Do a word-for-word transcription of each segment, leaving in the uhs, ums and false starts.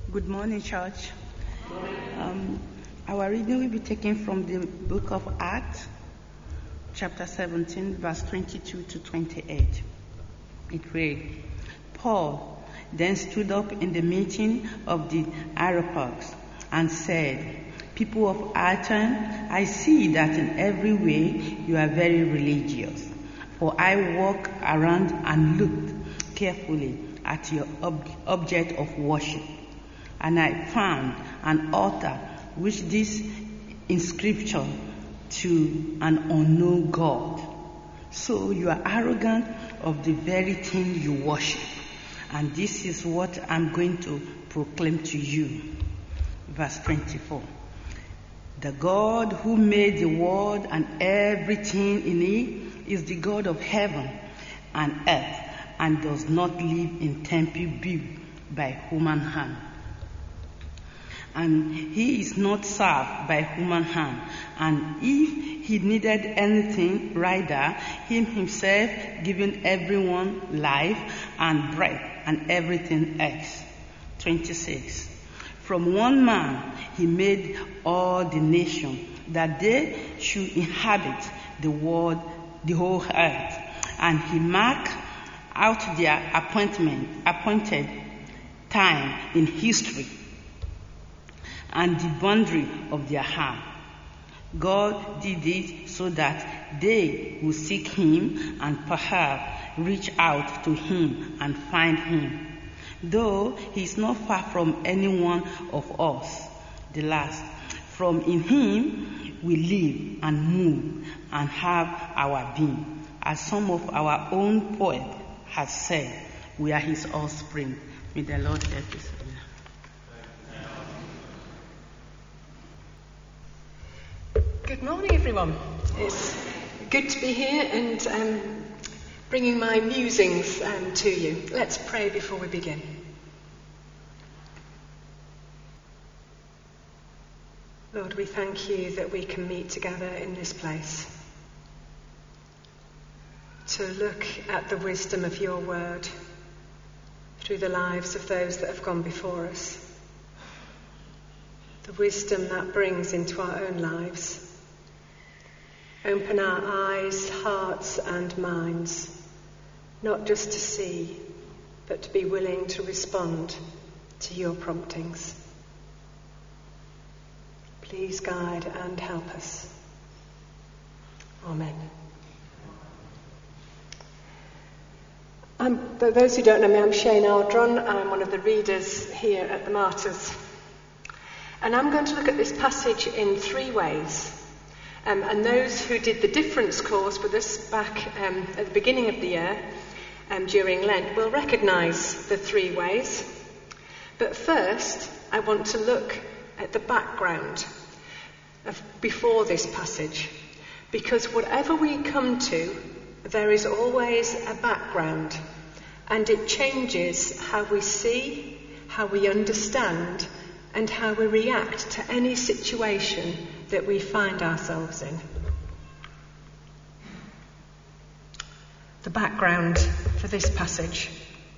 Good morning, church. Um, our reading will be taken from the book of Acts, chapter seventeen, verse twenty-two to twenty-eight. It read, Paul then stood up in the meeting of the Areopagus and said, People of Athens, I see that in every way you are very religious. For I walked around and looked carefully at your ob- object of worship. And I found an altar which this inscription to an unknown God. So you are arrogant of the very thing you worship. And this is what I'm going to proclaim to you. Verse twenty-four. The God who made the world and everything in it is the God of heaven and earth and does not live in temple built by human hand. And he is not served by human hand. And if he needed anything, rather, him himself giving everyone life and breath and everything else. twenty-six. From one man he made all the nations, that they should inhabit the world, the whole earth. And he marked out their appointment, appointed time in history, and the boundary of their heart. God did it so that they would seek him and perhaps reach out to him and find him. Though he is not far from any one of us, the last. From in him we live and move and have our being. As some of our own poet has said, we are his offspring. May the Lord help us. Good morning, everyone. It's good to be here and um, bringing my musings um, to you. Let's pray before we begin. Lord, we thank you that we can meet together in this place to look at the wisdom of your word through the lives of those that have gone before us. The wisdom that brings into our own lives. Open our eyes, hearts and minds, not just to see, but to be willing to respond to your promptings. Please guide and help us. Amen. I'm, for those who don't know me, I'm Shane Aldron. I'm one of the readers here at the Martyrs. And I'm going to look at this passage in three ways. Um, and those who did the difference course with us back um, at the beginning of the year um, during Lent will recognise the three ways. But first, I want to look at the background of before this passage. Because whatever we come to, there is always a background. And it changes how we see, how we understand, and how we react to any situation that we find ourselves in. The background for this passage.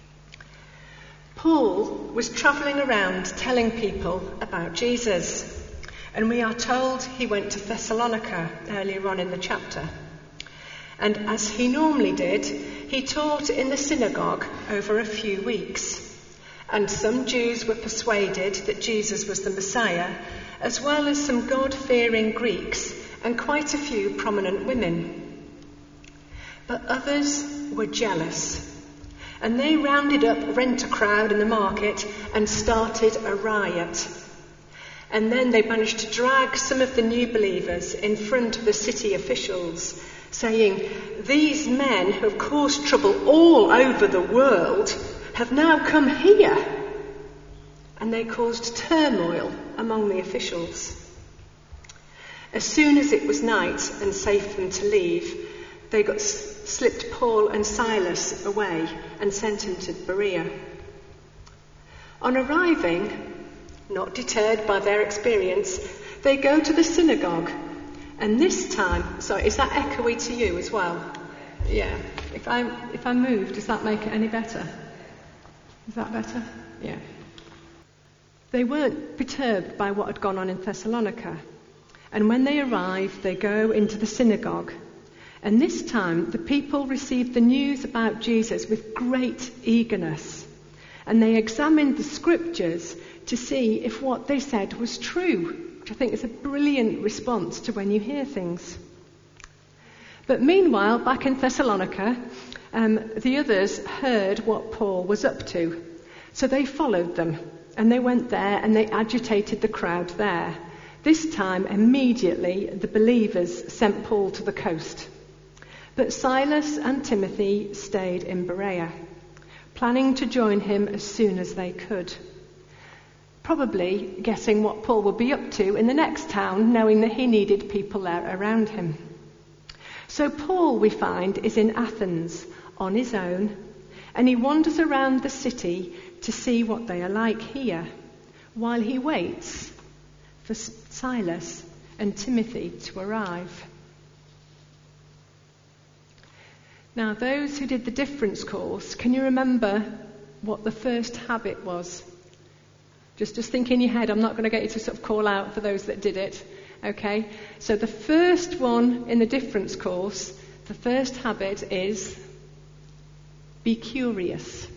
Paul was travelling around telling people about Jesus, and we are told he went to Thessalonica earlier on in the chapter. And as he normally did, he taught in the synagogue over a few weeks. And some Jews were persuaded that Jesus was the Messiah, as well as some God-fearing Greeks and quite a few prominent women. But others were jealous, and they rounded up Rent-A-Crowd in the market and started a riot. And then they managed to drag some of the new believers in front of the city officials, saying, "These men who have caused trouble all over the world have now come here." And they caused turmoil among the officials. As soon as it was night and safe for them to leave, they got slipped Paul and Silas away and sent them to Berea. On arriving, not deterred by their experience, they go to the synagogue. And this time, sorry, is that echoey to you as well? Yeah. If I if I move, does that make it any better? Is that better? Yeah. They weren't perturbed by what had gone on in Thessalonica. And when they arrive, they go into the synagogue. And this time, the people received the news about Jesus with great eagerness. And they examined the scriptures to see if what they said was true, which I think is a brilliant response to when you hear things. But meanwhile, back in Thessalonica, um, the others heard what Paul was up to. So they followed them, and they went there and they agitated the crowd there. This time, immediately, the believers sent Paul to the coast. But Silas and Timothy stayed in Berea, planning to join him as soon as they could. Probably guessing what Paul would be up to in the next town, knowing that he needed people there around him. So Paul, we find, is in Athens on his own, and he wanders around the city to see what they are like here, while he waits for Silas and Timothy to arrive. Now, those who did the difference course, can you remember what the first habit was? Just, just think in your head. I'm not going to get you to sort of call out for those that did it. Okay? So the first one in the difference course, the first habit is be curious.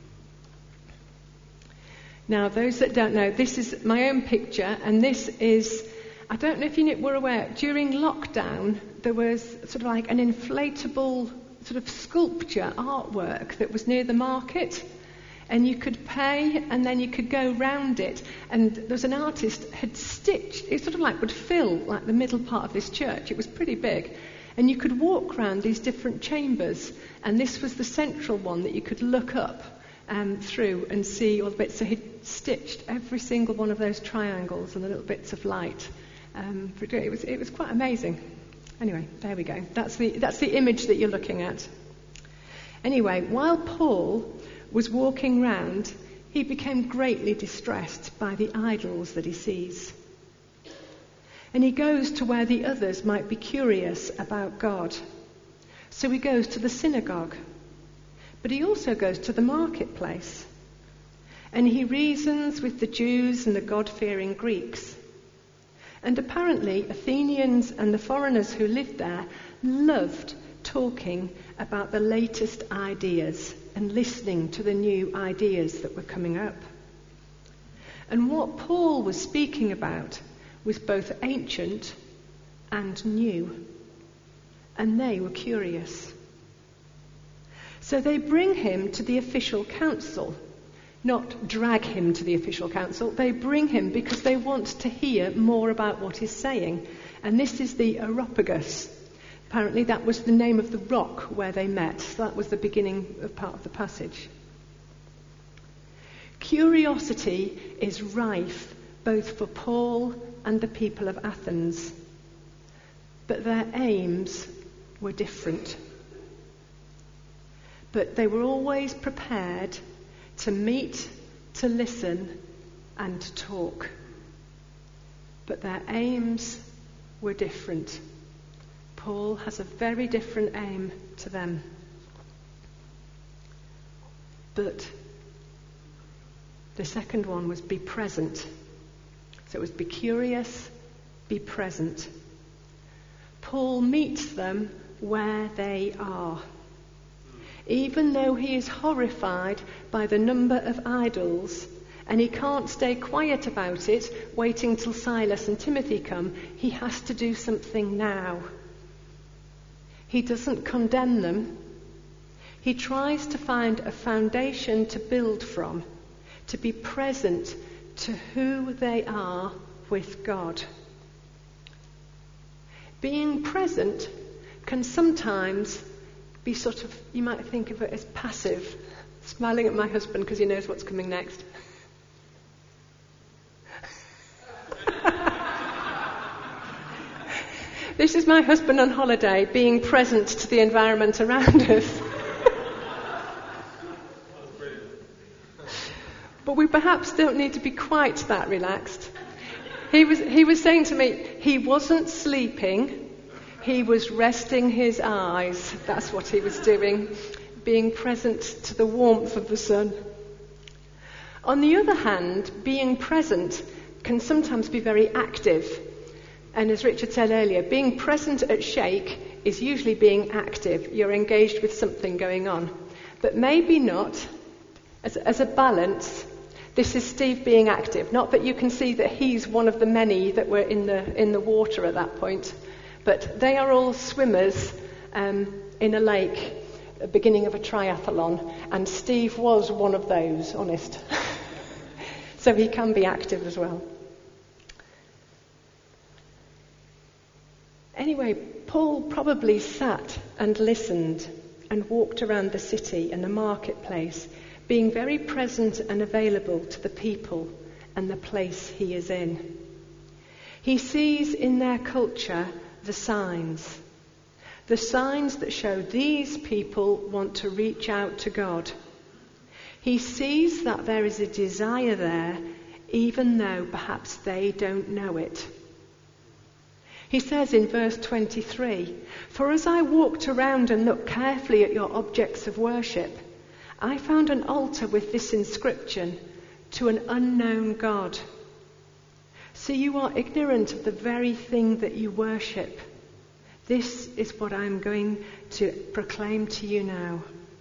Now, those that don't know, this is my own picture, and this is, I don't know if you were aware, during lockdown, there was sort of like an inflatable sort of sculpture artwork that was near the market, and you could pay and then you could go round it, and there was an artist had stitched, it sort of like would fill like the middle part of this church. It was pretty big, and you could walk around these different chambers, and this was the central one that you could look up um, through and see all the bits. So he'd stitched every single one of those triangles and the little bits of light. Um, it was it was quite amazing. Anyway, there we go. That's the that's the image that you're looking at. Anyway, while Paul was walking round, he became greatly distressed by the idols that he sees. And he goes to where the others might be curious about God. So he goes to the synagogue. But he also goes to the marketplace. And he reasons with the Jews and the God-fearing Greeks. And apparently, Athenians and the foreigners who lived there loved talking about the latest ideas and listening to the new ideas that were coming up. And what Paul was speaking about was both ancient and new. And they were curious. So they bring him to the official council. Not drag him to the official council. They bring him because they want to hear more about what he's saying. And this is the Areopagus. Apparently that was the name of the rock where they met. So that was the beginning of part of the passage. Curiosity is rife both for Paul and the people of Athens. But their aims were different. But they were always prepared to meet, to listen, and to talk. But their aims were different. Paul has a very different aim to them. But the second one was be present. So it was be curious, be present. Paul meets them where they are. Even though he is horrified by the number of idols, and he can't stay quiet about it, waiting till Silas and Timothy come, he has to do something now. He doesn't condemn them. He tries to find a foundation to build from, to be present to who they are with God. Being present can sometimes be sort of, you might think of it as passive. Smiling at my husband because he knows what's coming next. This is my husband on holiday, being present to the environment around us. But we perhaps don't need to be quite that relaxed. He was, he was saying to me, he wasn't sleeping. He was resting his eyes. That's what he was doing, being present to the warmth of the sun. On the other hand, being present can sometimes be very active. And as Richard said earlier, being present at Shake is usually being active. You're engaged with something going on. But maybe not. As, as a balance, this is Steve being active. Not that you can see that he's one of the many that were in the in the water at that point. But they are all swimmers um, in a lake, the beginning of a triathlon. And Steve was one of those, honest. So he can be active as well. Anyway, Paul probably sat and listened and walked around the city and the marketplace, being very present and available to the people and the place he is in. He sees in their culture the signs, the signs that show these people want to reach out to God. He sees that there is a desire there, even though perhaps they don't know it. He says in verse twenty-three, "For as I walked around and looked carefully at your objects of worship, I found an altar with this inscription, 'To an unknown God.' So you are ignorant of the very thing that you worship. This is what I am going to proclaim to you now."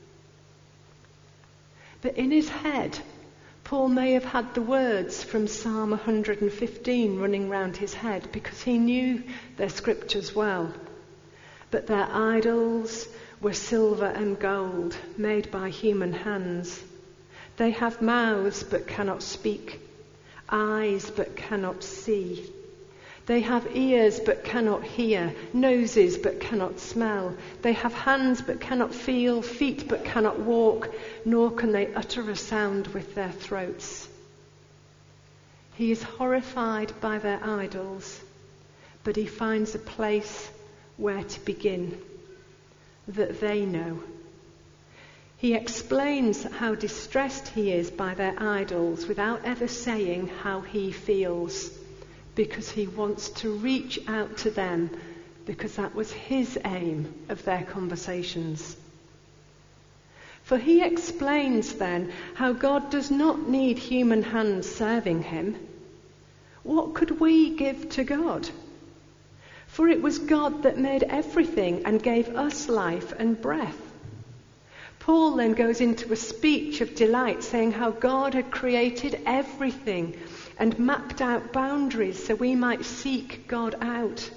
But in his head, Paul may have had the words from Psalm one hundred fifteen running round his head because he knew their scriptures well. But their idols were silver and gold, made by human hands. They have mouths but cannot speak, eyes but cannot see. They have ears but cannot hear, noses but cannot smell. They have hands but cannot feel, feet but cannot walk, nor can they utter a sound with their throats. He is horrified by their idols, but he finds a place where to begin, that they know. He explains how distressed he is by their idols without ever saying how he feels, because he wants to reach out to them, because that was his aim of their conversations. For he explains then how God does not need human hands serving him. What could we give to God? For it was God that made everything and gave us life and breath. Paul then goes into a speech of delight, saying how God had created everything and mapped out boundaries so we might seek God out.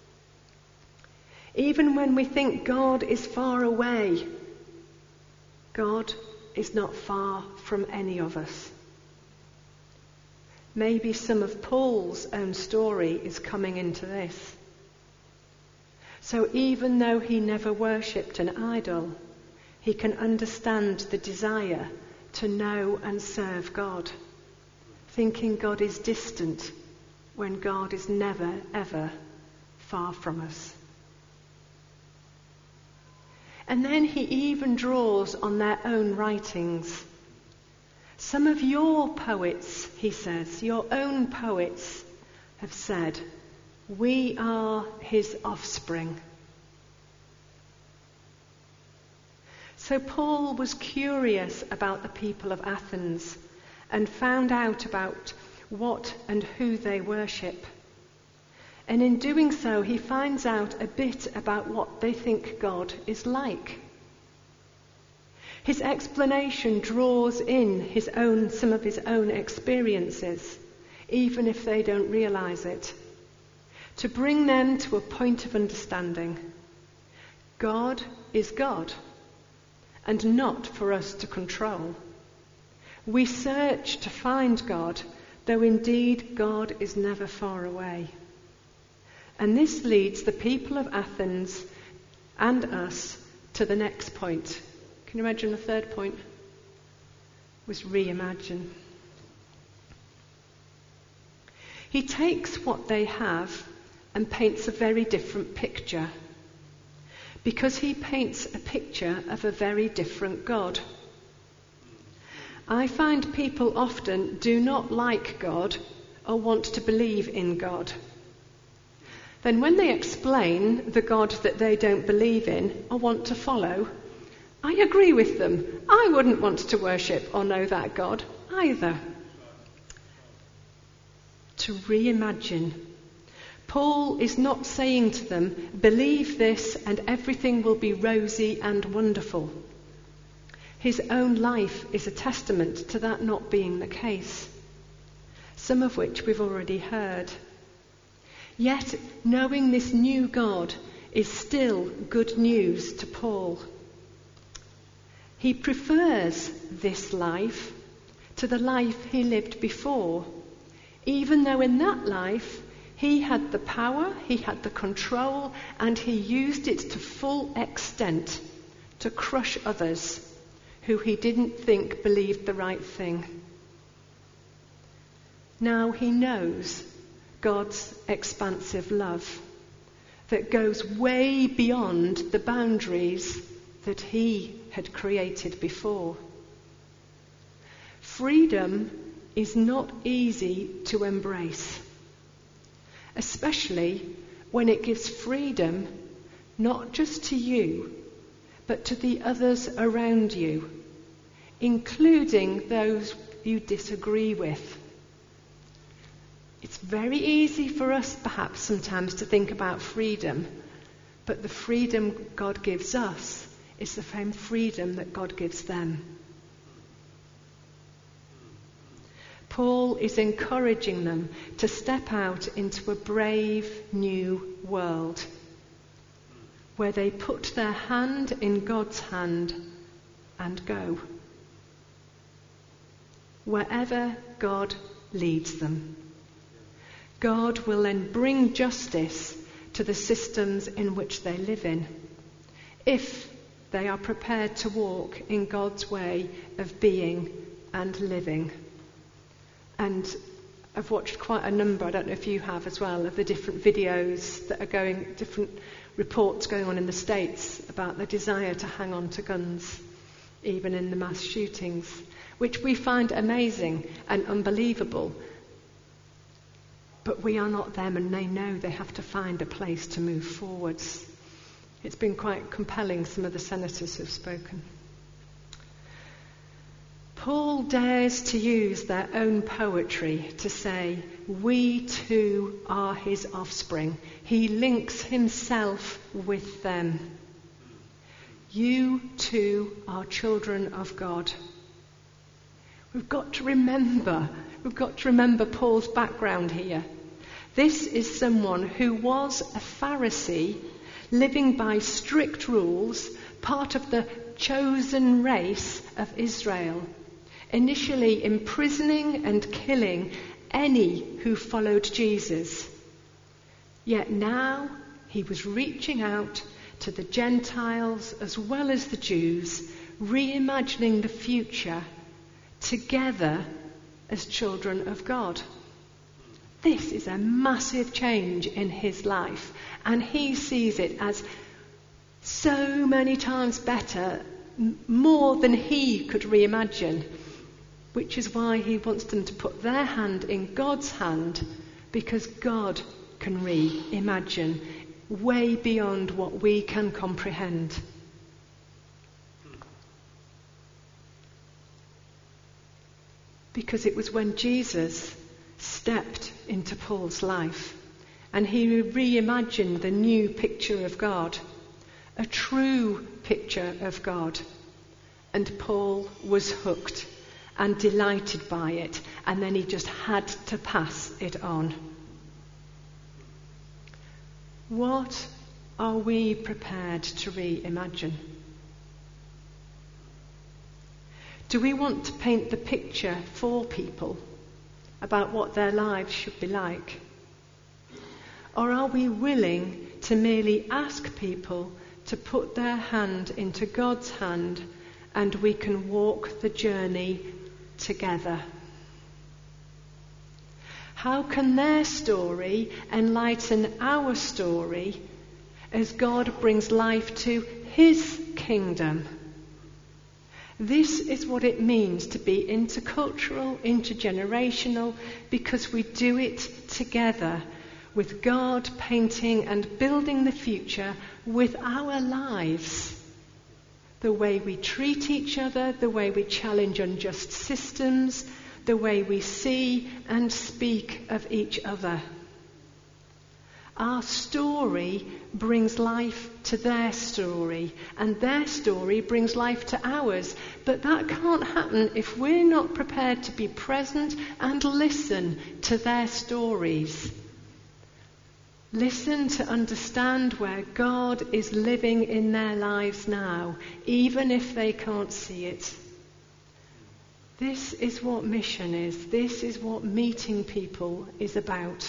Even when we think God is far away, God is not far from any of us. Maybe some of Paul's own story is coming into this. So even though he never worshipped an idol, he can understand the desire to know and serve God, thinking God is distant when God is never, ever far from us. And then he even draws on their own writings. Some of your poets, he says, your own poets have said, we are his offspring. So Paul was curious about the people of Athens and found out about what and who they worship. And in doing so, he finds out a bit about what they think God is like. His explanation draws in his own, some of his own experiences, even if they don't realize it, to bring them to a point of understanding. God is God, and not for us to control. We search to find God, though indeed God is never far away. And this leads the people of Athens and us to the next point. Can you imagine the third point? Was reimagine. He takes what they have and paints a very different picture, because he paints a picture of a very different God. I find people often do not like God or want to believe in God. Then when they explain the God that they don't believe in or want to follow, I agree with them. I wouldn't want to worship or know that God either. To reimagine. Paul is not saying to them, believe this and everything will be rosy and wonderful. His own life is a testament to that not being the case, some of which we've already heard. Yet, knowing this new God is still good news to Paul. He prefers this life to the life he lived before, even though in that life he had the power, he had the control, and he used it to full extent to crush others who he didn't think believed the right thing. Now he knows God's expansive love that goes way beyond the boundaries that he had created before. Freedom is not easy to embrace, especially when it gives freedom not just to you, but to the others around you, including those you disagree with. It's very easy for us, perhaps, sometimes to think about freedom, but the freedom God gives us is the same freedom that God gives them. Paul is encouraging them to step out into a brave new world where they put their hand in God's hand and go wherever God leads them. God will then bring justice to the systems in which they live in, if they are prepared to walk in God's way of being and living. And I've watched quite a number, I don't know if you have as well, of the different videos that are going, different reports going on in the States about the desire to hang on to guns, even in the mass shootings, which we find amazing and unbelievable. But we are not them, and they know they have to find a place to move forwards. It's been quite compelling, some of the senators have spoken. Paul dares to use their own poetry to say, we too are his offspring. He links himself with them. You too are children of God. We've got to remember, we've got to remember Paul's background here. This is someone who was a Pharisee, living by strict rules, part of the chosen race of Israel, initially imprisoning and killing any who followed Jesus. Yet now he was reaching out to the Gentiles as well as the Jews, reimagining the future together as children of God. This is a massive change in his life, and he sees it as so many times better, m- more than he could reimagine, which is why he wants them to put their hand in God's hand, because God can reimagine way beyond what we can comprehend. Because it was when Jesus stepped into Paul's life and he reimagined the new picture of God, a true picture of God, and Paul was hooked and delighted by it, and then he just had to pass it on. What are we prepared to reimagine? Do we want to paint the picture for people about what their lives should be like? Or are we willing to merely ask people to put their hand into God's hand and we can walk the journey together? How can their story enlighten our story as God brings life to his kingdom? This is what it means to be intercultural, intergenerational, because we do it together with God painting and building the future with our lives. the way we treat each other, the way we challenge unjust systems, the way we see and speak of each other. Our story brings life to their story, and their story brings life to ours. But that can't happen if we're not prepared to be present and listen to their stories. Listen to understand where God is living in their lives now, even if they can't see it. This is what mission is. This is what meeting people is about.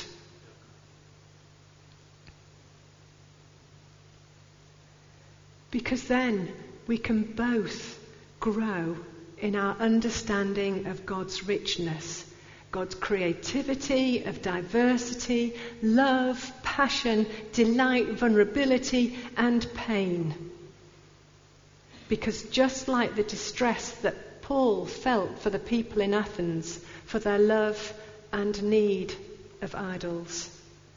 Because then we can both grow in our understanding of God's richness, God's creativity, of diversity, love, passion, delight, vulnerability, and pain. Because just like the distress that Paul felt for the people in Athens, for their love and need of idols.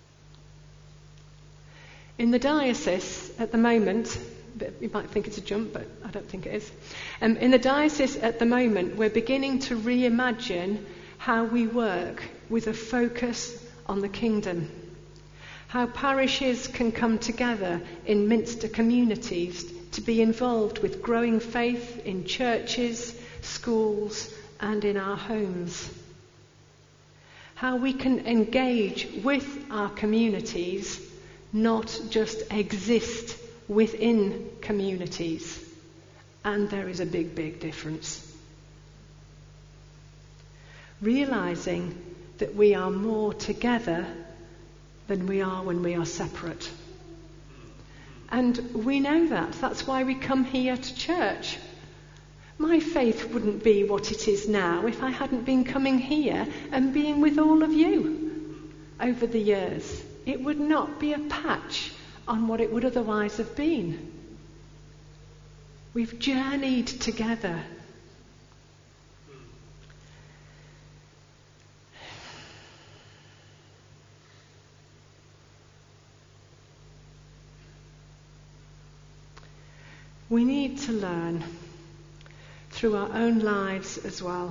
In the diocese at the moment, you might think it's a jump, but I don't think it is. Um, in the diocese at the moment, we're beginning to reimagine how we work with a focus on the kingdom. How parishes can come together in Minster communities to be involved with growing faith in churches, schools, and in our homes. How we can engage with our communities, not just exist within communities. And there is a big, big difference. Realizing that we are more together than we are when we are separate. And we know that. That's why we come here to church. My faith wouldn't be what it is now if I hadn't been coming here and being with all of you over the years. It would not be a patch on what it would otherwise have been. We've journeyed together. We need to learn through our own lives as well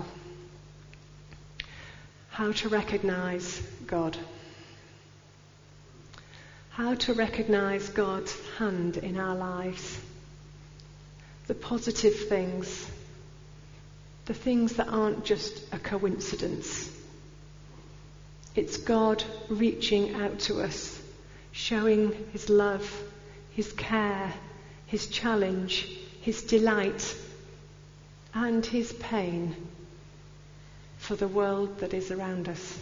how to recognize God. How to recognize God's hand in our lives. The positive things. The things that aren't just a coincidence. It's God reaching out to us, showing his love, his care, his challenge, his delight, and his pain for the world that is around us.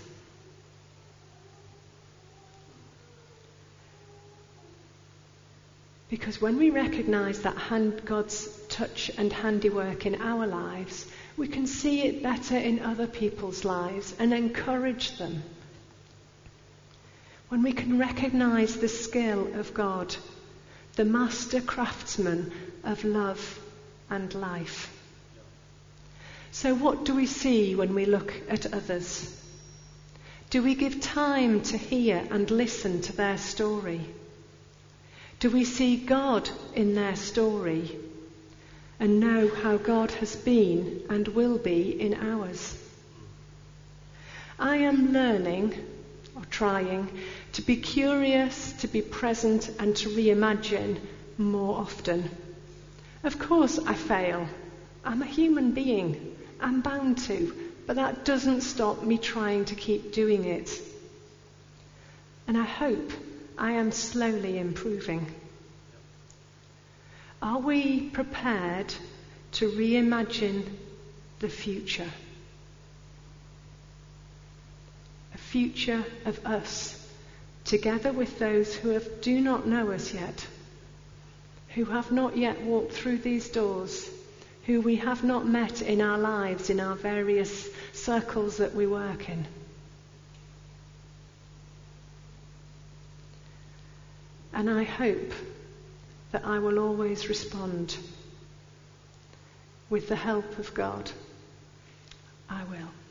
Because when we recognise that hand, God's touch and handiwork in our lives, we can see it better in other people's lives and encourage them. When we can recognise the skill of God, the master craftsman of love and life. So what do we see when we look at others? Do we give time to hear and listen to their story? Do we see God in their story and know how God has been and will be in ours? I am learning, or trying, to be curious, to be present and to reimagine more often. Of course I fail. I'm a human being. I'm bound to. But that doesn't stop me trying to keep doing it. And I hope I am slowly improving. Are we prepared to reimagine the future? A future of us, together with those who have, do not know us yet, who have not yet walked through these doors, who we have not met in our lives, in our various circles that we work in. And I hope that I will always respond with the help of God. I will.